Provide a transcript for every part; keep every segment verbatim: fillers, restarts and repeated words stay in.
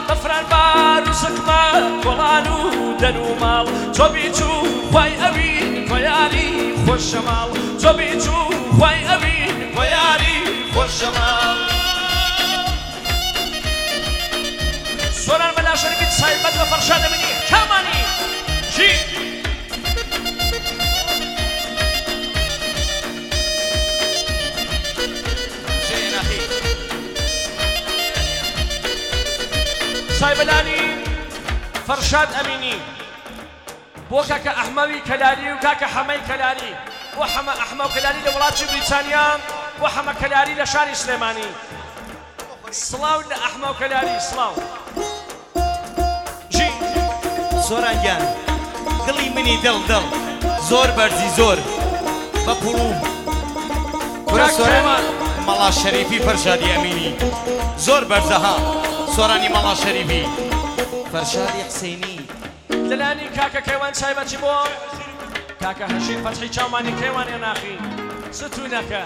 بفران بار و زخمە گۆڵان و دەن و ماڵ تۆ بیچوو خوای ئەوین بۆ یاری خۆش شەماڵ تۆ بیچوو خوای ئەوین بۆ یاری خۆش شەماڵ سۆران بەلا شەریفی سایبەت بە فەرشاد ئەمینی کامانی چی سایبەلانی فەرشاد ئەمینی بۆ کاکە ئەحمەوی کەلاری و کاکە حەمەی کەلاری بۆ حەمە ئەحمە و کەلاری لە وڵاتی بریتانیا بۆ حەمە کەلاری لە شاری سلێمانی سڵاو لە ئەحمە و کەلاری سڵاو ژی سۆران گیان دڵی منی دڵ دڵ زۆر بەرزی زۆر بە پوڵوم کورە سۆران مەڵا شەریفی فەرشادی ئەمینی زۆر بەرزەها سۆرانی مەڵا شەریفی فەرشادی حسەینی لەلانی کاکە کەیوان سایبەتی بۆ کاکە هەشیم فەتحی چاومانی کەیوان هێناخی ستوونەکە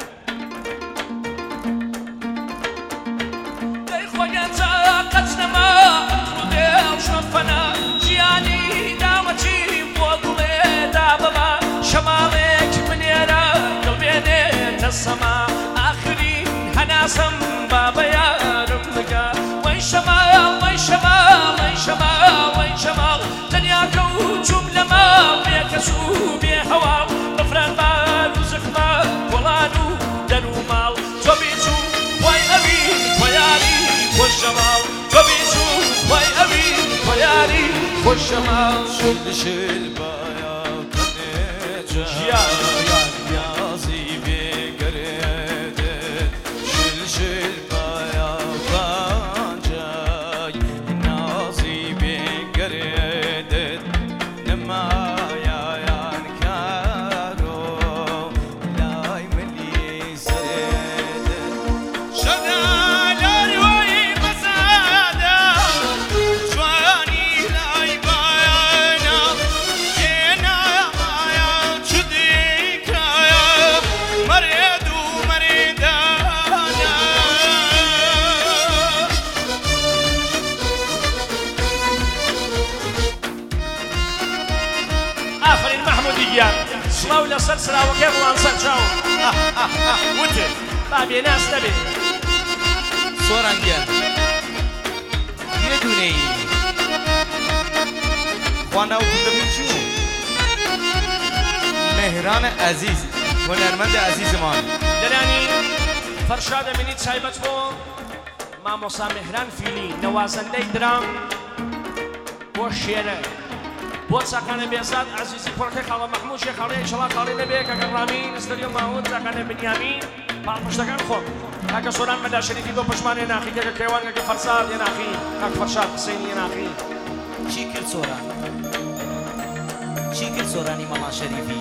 دەی خۆیان تاقەت نەما ڕودێ و شەفەنە ژیانی داوەچی بۆ گوڵێ دابەما شەماڵێک منێرە دڵبێنێتە سەما ئاخرین هەناسەم بابە یارم بگە وەی شەماڵ وەی شەماڵ وەی شەماڵ وەی شەماڵ تەنیا کەوتوم لە ماڵ بێ کەس و بێ هەواڵ بەفران بار و زخمە گۆڵان و دەن و ماڵ تۆ بیچوو وای ئەوین بۆ یاری خۆش شەماڵ تۆ بیچوو وای ئەوین بۆ یاری خۆش شەماڵ شل شل بایا کنێجا یازی بێگەرێدت شل شل بایا بانجای نازی بێگەرێدت نمایان کارۆ لای ملی سەرێدت شەدا لای وەی مەزادە جوانی لای بایانە هێنامایە چ دیکایە مەرێد و مەرێدانە ئافرین مەحموودی گیان سڵاو لەسەر سراوەکەی بڵان سەر چاو وتێ با بێناس نەبێ سۆران گیان یە دوونەی خوا ناوتون دەبێت چوو مهران عەزیز هونەرمەندە عەزیزمان لەلانی فەرشاد ئەمینی تایبەت بۆ مامۆسا مهران فیلی نەوازەندەی درام بۆ شێرە بۆ چاکانە بێزاد عەزیزی پۆرکە خاڵە مەحموود شێخاڵێ ئینشەڵا خاڵێ نەبێ کاکە ڕامین ئەستەریۆ ماوەند چاکانە بنیامین پاڵپشتەکان خۆ کاکە سۆران مەلا شەریفی بۆ پشمانێ ناخی کاکە کەیوان کاکە فەرساد هێناخی کاکە فەرشاد حسەینی هێناخی چی کرد سۆران چی کرد سۆرانی مەڵا شەریفی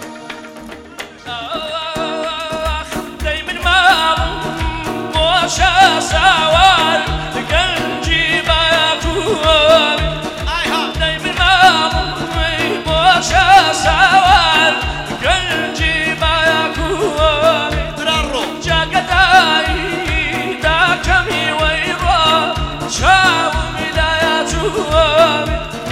دەی من ماڵم بۆشە ساوار گەنجی بەکووەر دەی من ماڵم بۆشە ساوار گەنجی بەکووەر جاگەدایی داکەمی وەی ڕۆ چاومی لایەتووەر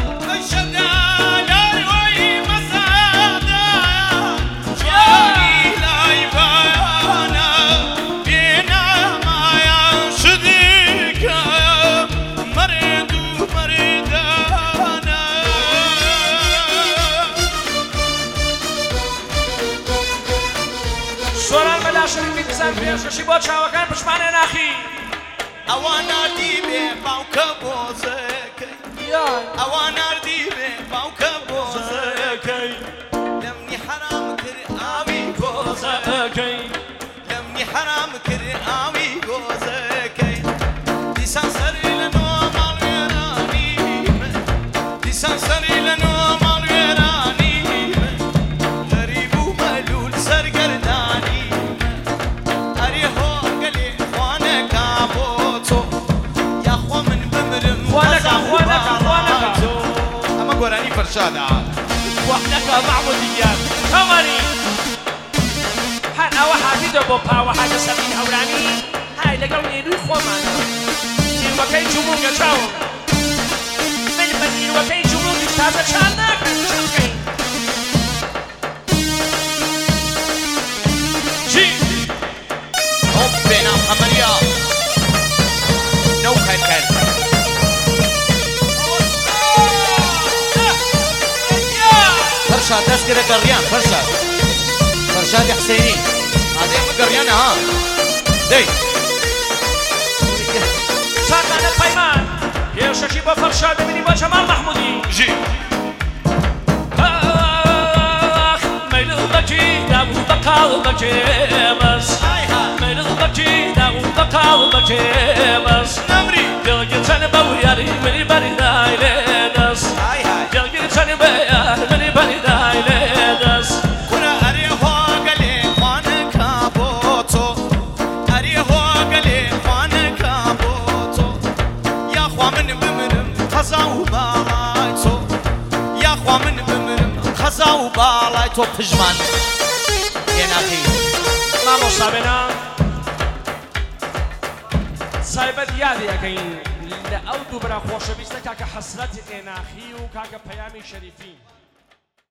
سۆران بەلا شەریفی دزان پێشکەشی بۆ چاوەکان پشمانێ ناخی ئەوان ناردی بێ باوکە بۆزەکەی ئەوان ناردی بێ باوکە بۆزەکەی لەمنی حرام کرد ئاوی گۆزەکەی لەمنی حرام کرد ئاوی گۆزەکەی دیسان سەری لە نۆ ماڵوێرانی دیسان سەری لە نۆ ماڵوێرانی غەریب و مەلول سەرگەردانی هەری هۆگەلێ خوانەکە بۆ تۆ یاخوا من بمرم خوانەکە خوانەکە خوانەکە ئەمە گۆرانی فەرشادە خوانەکە مەحموودیان کەمانی هەر ئەوە حافیدە بۆ پاوە حاجە سەمین هەورانی های لەگەڵ نێروی خۆمانە فیلمەکەی جومونگە چاوم فرشاد دەست کرە گەڕیان فرشاد فرشادی حسینی ئادێ ئەمە گەڕیانە ها دەی چاکانە پەیمان پێشەکی بە فەرشاد دەبینی بە جەمال مەحموودی ژی مەیلڵ بەکی دابوو بە قاڵ بەکێمەس مەیلڵ بەکی دابوو بە قاڵ بەکێمەس نەمری دڵگیرچەنە بەو یاری منی بەریدای لێ دەست دڵگیرچەنە بە یار منی بەریدای لێ دەست کورە ئەرێ هۆگەلێ خوانەکە بۆ تۆ ئەرێ هۆگەلێ خوانەکە بۆ تۆ یاخوا من بمرم قەزا و باڵای تۆ یاخوا من بمرم قەزا و باڵای تۆ پژمان هێناقی مامۆستا بێنە سایبەت یادیەکەین لە ئەو دوو برا خۆشەویستە کاکە حەسرەتی ئێناخی و کاکە پەیامی شەریفی